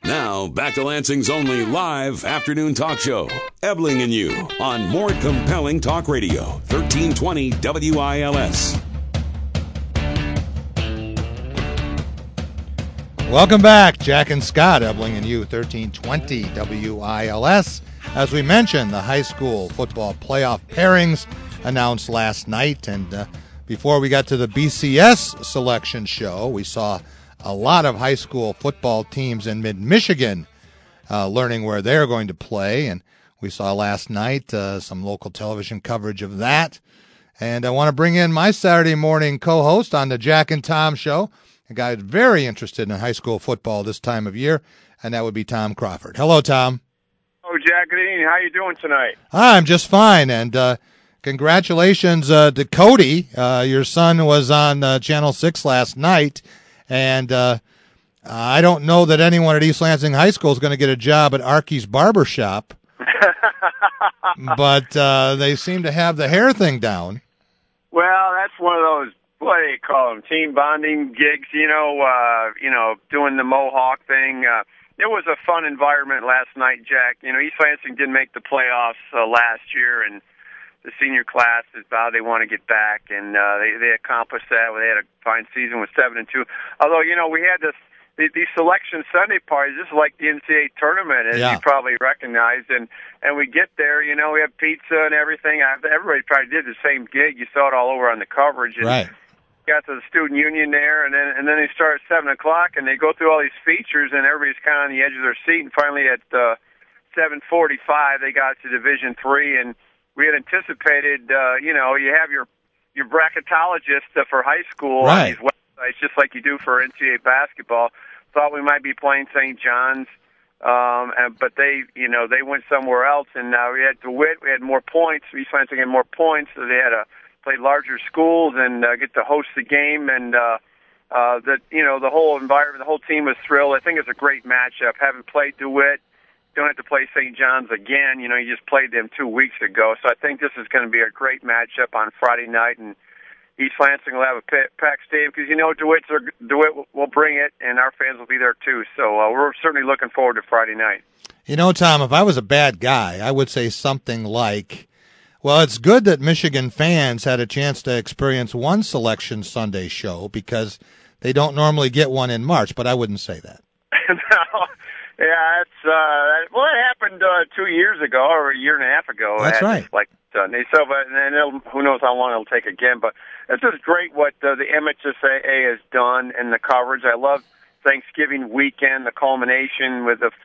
Now, back to Lansing's only live afternoon talk show, Ebling and You, on more compelling talk radio, 1320 WILS. Welcome back, Jack and Scott, Ebling and You, 1320 WILS. As we mentioned, the high school football playoff pairings announced last night, and before we got to the BCS selection show, we saw a lot of high school football teams in mid-Michigan learning where they're going to play, and we saw last night some local television coverage of that. And I want to bring in my Saturday morning co-host on the Jack and Tom show, a guy who's very interested in high school football this time of year, and that would be Tom Crawford. Hello, Tom. Oh, Jack, good evening. How you doing tonight? I'm just fine, and congratulations to Cody. Your son was on Channel 6 last night, and I don't know that anyone at East Lansing High School is going to get a job at Arky's Barbershop, but they seem to have the hair thing down. Well, that's one of those, what do you call them, team bonding gigs, doing the Mohawk thing. It was a fun environment last night, Jack. East Lansing didn't make the playoffs last year, and the senior class is how they want to get back, and they accomplished that. They had a fine season with 7-2. Although, we had these selection Sunday parties. This is like the NCAA tournament, as you probably recognize. And we get there, we have pizza and everything. Everybody probably did the same gig. You saw it all over on the coverage. And right. Got to the student union there, and then they start at 7 o'clock, and they go through all these features, and everybody's kind of on the edge of their seat. And finally, at 7:45, they got to Division III, and we had anticipated, you have your bracketologist for high school on these websites, just like you do for NCAA basketball. Thought we might be playing St. John's, but they went somewhere else. And we had DeWitt. We had more points. East Lansing had more points, so they had to play larger schools and get to host the game. And the whole environment, the whole team was thrilled. I think it's a great matchup. Having played DeWitt, don't have to play St. John's again. You just played them 2 weeks ago. So I think this is going to be a great matchup on Friday night, and East Lansing will have a packed stadium because, DeWitt will bring it, and our fans will be there too. So we're certainly looking forward to Friday night. Tom, if I was a bad guy, I would say something like, well, it's good that Michigan fans had a chance to experience one Selection Sunday show because they don't normally get one in March, but I wouldn't say that. No. Yeah, it happened 2 years ago or a year and a half ago. That's right. So, who knows how long it'll take again. But it's just great what the MHSAA has done in the coverage. I love Thanksgiving weekend, the culmination with the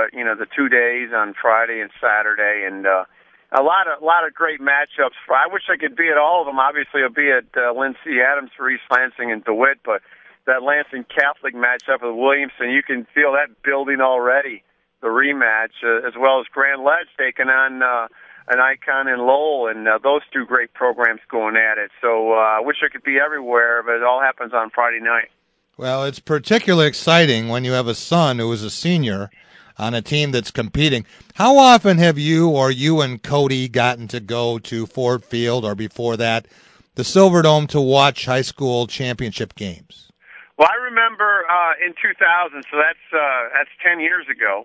2 days on Friday and Saturday, and a lot of great matchups. I wish I could be at all of them. Obviously, I'll be at Lindsay Adams for East Lansing and DeWitt, but that Lansing Catholic matchup with Williamson, you can feel that building already, the rematch, as well as Grand Ledge taking on an icon in Lowell, and those two great programs going at it. So I wish I could be everywhere, but it all happens on Friday night. Well, it's particularly exciting when you have a son who is a senior on a team that's competing. How often have you and Cody gotten to go to Ford Field, or before that, the Silverdome, to watch high school championship games? Well, I remember in 2000, so that's 10 years ago.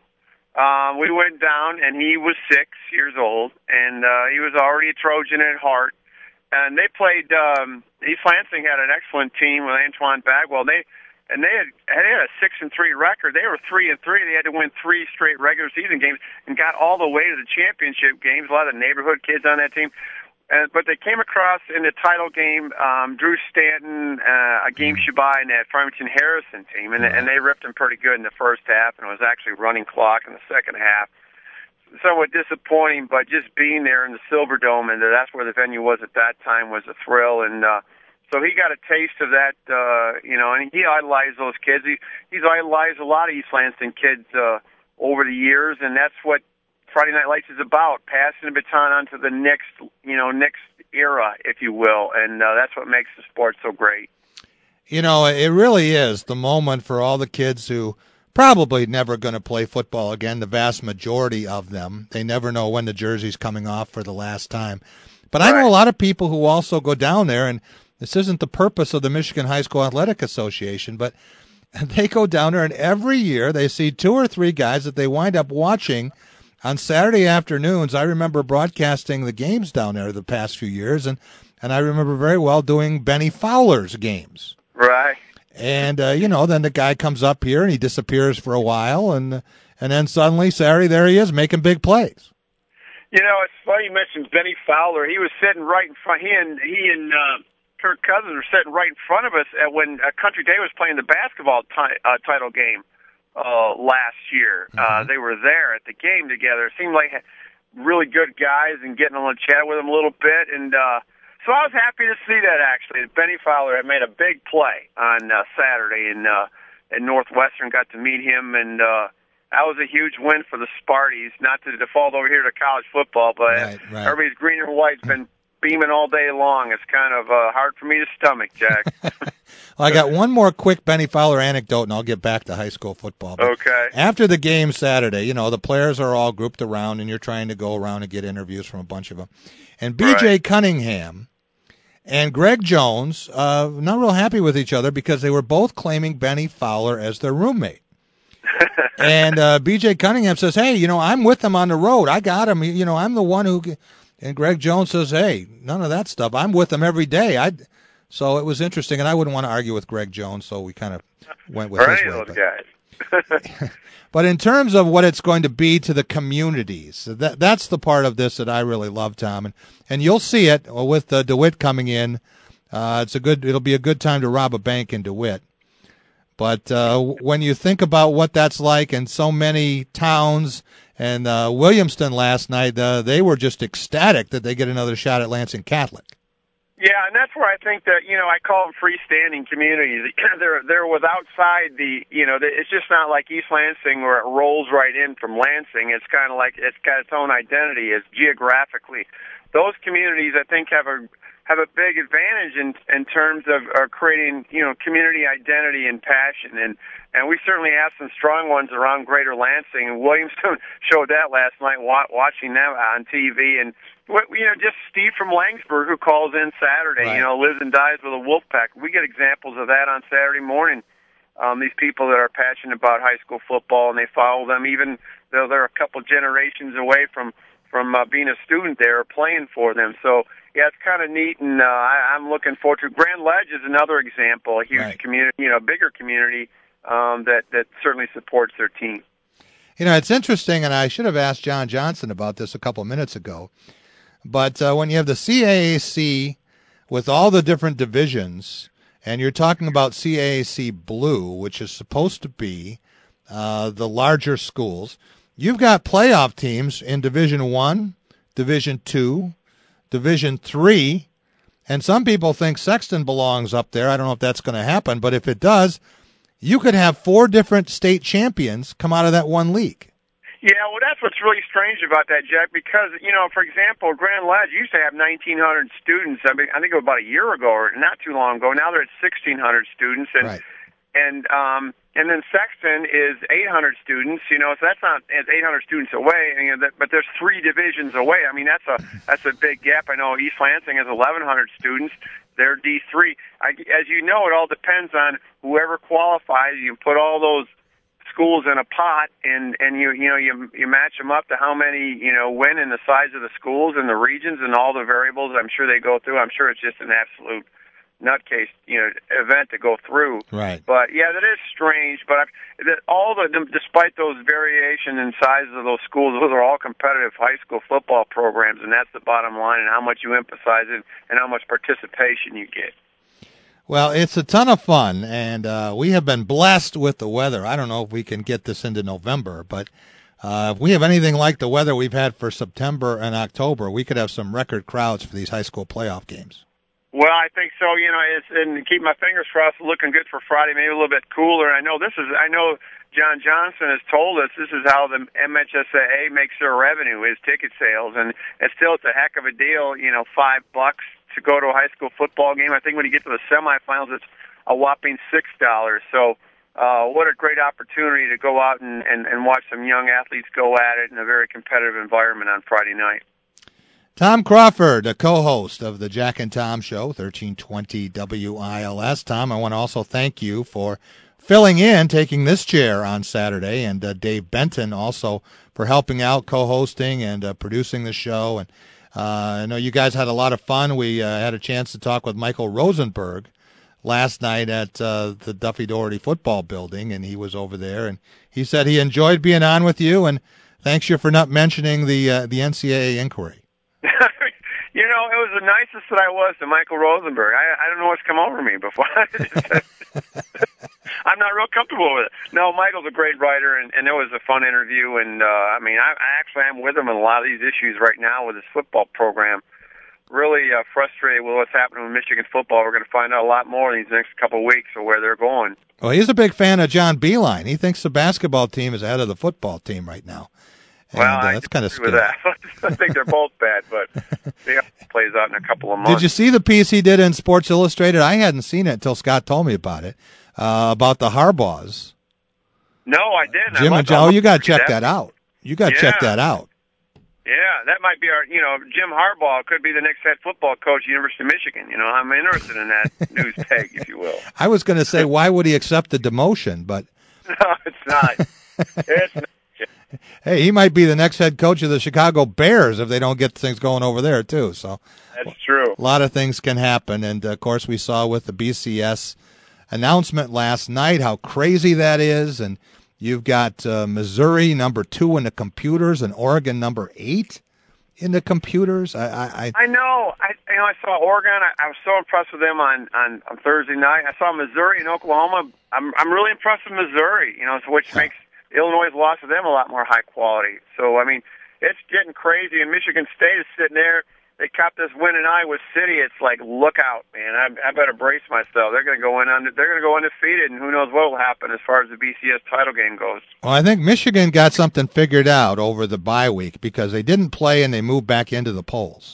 We went down, and he was 6 years old, and he was already a Trojan at heart. And they played. East Lansing had an excellent team with Antoine Bagwell. They had a 6-3 record. They were 3-3. They had to win 3 straight regular season games and got all the way to the championship games. A lot of neighborhood kids on that team. But they came across in the title game Drew Stanton, Akeem Shabai, and that Farmington Harrison team, and they ripped them pretty good in the first half, and it was actually running clock in the second half. Somewhat disappointing, but just being there in the Silverdome, and that's where the venue was at that time, was a thrill. And so he got a taste of that, and he idolized those kids. He's idolized a lot of East Lansing kids over the years, and that's what Friday Night Lights is about, passing the baton on to the next era, if you will, and that's what makes the sport so great. It really is the moment for all the kids who probably never going to play football again, the vast majority of them. They never know when the jersey's coming off for the last time. But I know a lot of people who also go down there, and this isn't the purpose of the Michigan High School Athletic Association, but And they go down there, and every year they see 2 or 3 guys that they wind up watching on Saturday afternoons. I remember broadcasting the games down there the past few years, and I remember very well doing Benny Fowler's games. Right. And, then the guy comes up here, and he disappears for a while, and then suddenly Saturday, there he is making big plays. It's funny you mentioned Benny Fowler. He was sitting right in front. He and Kirk Cousins were sitting right in front of us when Country Day was playing the basketball title game last year. Mm-hmm. They were there at the game together. It seemed like really good guys, and getting on the chat with them a little bit. And so I was happy to see that, actually. Benny Fowler had made a big play on Saturday, and Northwestern got to meet him, and that was a huge win for the Sparties. Not to default over here to college football, but right. Everybody's green and white's been beaming all day long. It's kind of hard for me to stomach, Jack. Well, I got one more quick Benny Fowler anecdote, and I'll get back to high school football. But okay. After the game Saturday, the players are all grouped around, and you're trying to go around and get interviews from a bunch of them. And B.J. Cunningham and Greg Jones, not real happy with each other because they were both claiming Benny Fowler as their roommate. And B.J. Cunningham says, hey, I'm with him on the road. I got him. I'm the one who... And Greg Jones says, hey, none of that stuff. I'm with him every day. So it was interesting, and I wouldn't want to argue with Greg Jones, so we kind of went with his way. Those guys. But in terms of what it's going to be to the communities, that's the part of this that I really love, Tom. And you'll see it with DeWitt coming in. It'll be a good time to rob a bank in DeWitt. But when you think about what that's like in so many towns, and Williamston last night, they were just ecstatic that they get another shot at Lansing Catholic. Yeah, and that's where I think that, I call them freestanding communities. They're with outside it's just not like East Lansing where it rolls right in from Lansing. It's kind of like it's got its own identity geographically. Those communities, I think, have a big advantage in terms of creating, community identity and passion. And we certainly have some strong ones around Greater Lansing. And Williamston showed that last night, watching them on TV. And, just Steve from Langsburg, who calls in Saturday, right. Lives and dies with a wolf pack. We get examples of that on Saturday morning. These people that are passionate about high school football, and they follow them even though they're a couple generations away from being a student there or playing for them. So, yeah, it's kind of neat, and I'm looking forward to it. Grand Ledge is another example, a huge community, bigger community that certainly supports their team. It's interesting, and I should have asked John Johnson about this a couple minutes ago, but when you have the CAAC with all the different divisions, and you're talking about CAAC Blue, which is supposed to be the larger schools, you've got playoff teams in Division I, Division II, Division III, and some people think Sexton belongs up there. I don't know if that's going to happen, but if it does, you could have 4 different state champions come out of that one league. Yeah, well, that's what's really strange about that, Jack, because, for example, Grand Ledge used to have 1,900 students. I think it was about a year ago or not too long ago. Now they're at 1,600 students. Right. And then Sexton is 800 students, so that's not 800 students away, but there's 3 divisions away. I mean, that's a big gap. I know East Lansing has 1,100 students. They're D3. As you know, it all depends on whoever qualifies. You put all those schools in a pot, and you match them up to how many win and the size of the schools and the regions and all the variables I'm sure they go through. I'm sure it's just an absolute nutcase, event to go through. Right. But yeah, that is strange. But despite those variation in sizes of those schools, those are all competitive high school football programs, and that's the bottom line. And how much you emphasize it, and how much participation you get. Well, it's a ton of fun, and we have been blessed with the weather. I don't know if we can get this into November, but if we have anything like the weather we've had for September and October, we could have some record crowds for these high school playoff games. Well, I think so. And keep my fingers crossed. Looking good for Friday. Maybe a little bit cooler. I know John Johnson has told us this is how the MHSAA makes their revenue is ticket sales, and it's a heck of a deal. $5 to go to a high school football game. I think when you get to the semifinals, it's a whopping $6. So, what a great opportunity to go out and watch some young athletes go at it in a very competitive environment on Friday night. Tom Crawford, a co-host of the Jack and Tom Show, 1320 WILS. Tom, I want to also thank you for filling in, taking this chair on Saturday, and Dave Benton also for helping out, co-hosting and producing the show. And I know you guys had a lot of fun. We had a chance to talk with Michael Rosenberg last night at the Duffy Doherty football building, and he was over there, and he said he enjoyed being on with you, and thanks you for not mentioning the NCAA inquiry. You know, it was the nicest that I was to Michael Rosenberg. I don't know what's come over me before. I'm not real comfortable with it. No, Michael's a great writer, and it was a fun interview. And, I actually am with him in a lot of these issues right now with his football program. Really frustrated with what's happening with Michigan football. We're going to find out a lot more in these next couple of weeks of where they're going. Well, he's a big fan of John Beilein. He thinks the basketball team is ahead of the football team right now. And, well, that's kind of scary. With that. I think they're both bad, but it plays out in a couple of months. Did you see the piece he did in Sports Illustrated? I hadn't seen it until Scott told me about it, about the Harbaughs. No, I didn't. Jim and Joe, you got to check that out. You got to check that out. Yeah, that might be our, Jim Harbaugh could be the next head football coach at University of Michigan. I'm interested in that news peg, if you will. I was going to say, why would he accept the demotion? But no, it's not. It's not. Hey, he might be the next head coach of the Chicago Bears if they don't get things going over there, too. So that's true. A lot of things can happen. And, of course, we saw with the BCS announcement last night how crazy that is. And you've got Missouri number 2 in the computers and Oregon number 8 in the computers. I know. I saw Oregon. I was so impressed with them on Thursday night. I saw Missouri and Oklahoma. I'm really impressed with Missouri, which makes Illinois' loss of them a lot more high quality. So, it's getting crazy, and Michigan State is sitting there. They caught this win in Iowa City. It's like, look out, man! I better brace myself. They're going to go in they're going to go undefeated, and who knows what will happen as far as the BCS title game goes. Well, I think Michigan got something figured out over the bye week because they didn't play and they moved back into the polls.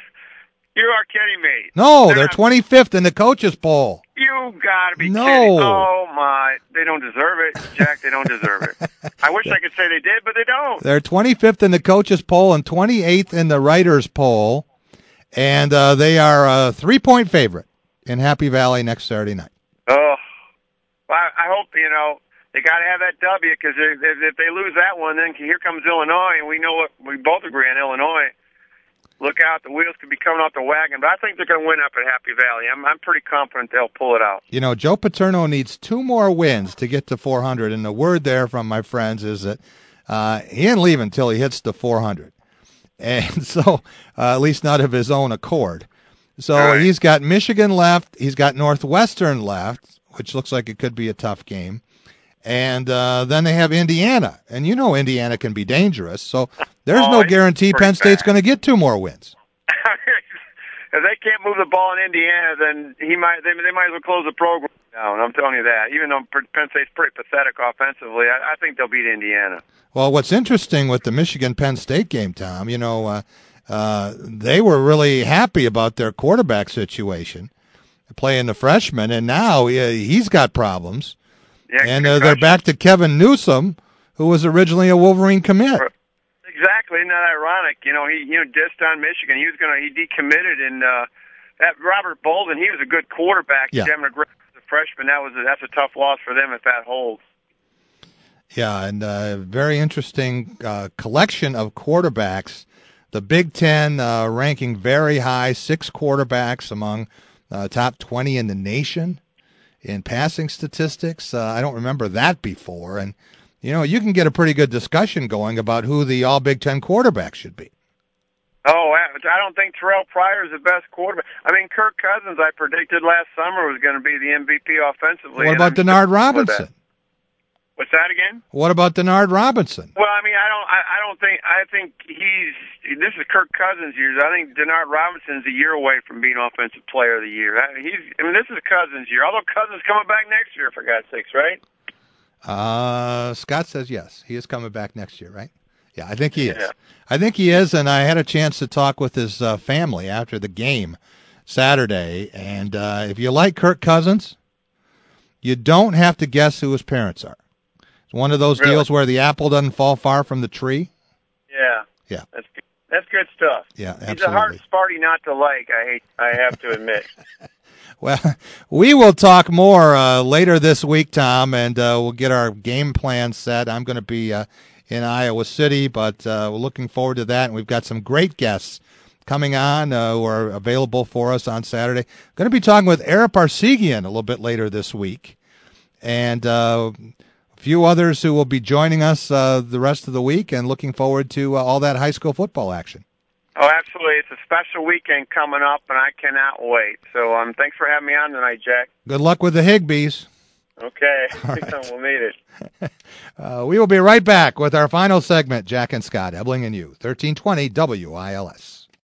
You are kidding me. No, they're 25th in the coaches poll. You got to be kidding. Oh, my. They don't deserve it, Jack. They don't deserve it. I wish I could say they did, but they don't. They're 25th in the coaches poll and 28th in the writers poll, and they are a 3-point favorite in Happy Valley next Saturday night. Oh, well, I hope, they got to have that W because if they lose that one, then here comes Illinois, and we know what we both agree on Illinois. Look out, the wheels could be coming off the wagon, but I think they're going to win up at Happy Valley. I'm pretty confident they'll pull it out. Joe Paterno needs 2 more wins to get to 400, and the word there from my friends is that he ain't leaving until he hits the 400, and so at least not of his own accord. So He's got Michigan left, he's got Northwestern left, which looks like it could be a tough game, and then they have Indiana, and Indiana can be dangerous, so there's no guarantee Penn State's going to get 2 more wins. If they can't move the ball in Indiana, then they might as well close the program down. I'm telling you that. Even though Penn State's pretty pathetic offensively, I think they'll beat Indiana. Well, what's interesting with the Michigan-Penn State game, Tom, they were really happy about their quarterback situation, playing the freshman, and now he's got problems. Yeah, and they're back to Kevin Newsom, who was originally a Wolverine commit. Exactly, isn't that ironic? He dissed on Michigan. He decommitted, and that Robert Bolden, he was a good quarterback. Yeah. Devin McGrath was a freshman. That's a tough loss for them if that holds. Yeah, and very interesting collection of quarterbacks. The Big Ten ranking very high, 6 quarterbacks among top 20 in the nation in passing statistics. I don't remember that before, and you can get a pretty good discussion going about who the all Big Ten quarterback should be. Oh, I don't think Terrell Pryor is the best quarterback. Kirk Cousins, I predicted last summer, was going to be the MVP offensively. What about Denard Robinson? What's that again? What about Denard Robinson? Well, I think this is Kirk Cousins' years. I think Denard Robinson's a year away from being Offensive Player of the Year. This is Cousins' year. Although Cousins coming back next year, for God's sakes, right? Scott says yes. He is coming back next year, right? Yeah, I think he is. I think he is, and I had a chance to talk with his family after the game Saturday, and if you like Kirk Cousins, you don't have to guess who his parents are. It's one of those deals where the apple doesn't fall far from the tree. Yeah. That's good stuff. Yeah, absolutely. He's a hard Sparty not to like, I have to admit. Well, we will talk more later this week, Tom, and we'll get our game plan set. I'm going to be in Iowa City, but we're looking forward to that, and we've got some great guests coming on who are available for us on Saturday. Going to be talking with Ara Parseghian a little bit later this week, and a few others who will be joining us the rest of the week, and looking forward to all that high school football action. Oh, absolutely. It's a special weekend coming up, and I cannot wait. So thanks for having me on tonight, Jack. Good luck with the Higbees. Okay. Right. We'll need it. We will be right back with our final segment, Jack and Scott, Ebling and you, 1320 WILS.